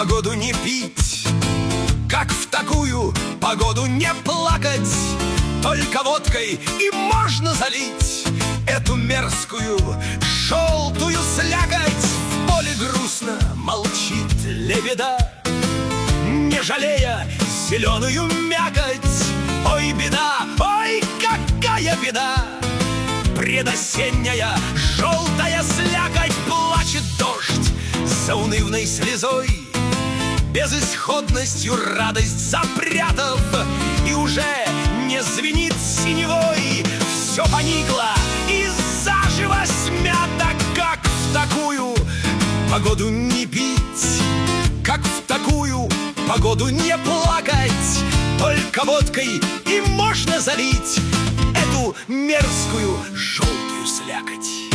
погоду не пить, как в такую погоду не плакать. Только водкой и можно залить эту мерзкую желтую слякоть. В поле грустно молчит лебеда, не жалея зеленую мякоть. Ой, беда, ой, какая беда! Предосенняя желтая слякоть. Плачет дождь за унывной слезой, безысходностью радость запрятав, и уже не звенит синевой. Все поникло и заживо смято, как в такую погоду не пить, как в такую погоду не плакать. Только водкой и можно залить эту мерзкую желтую слякоть.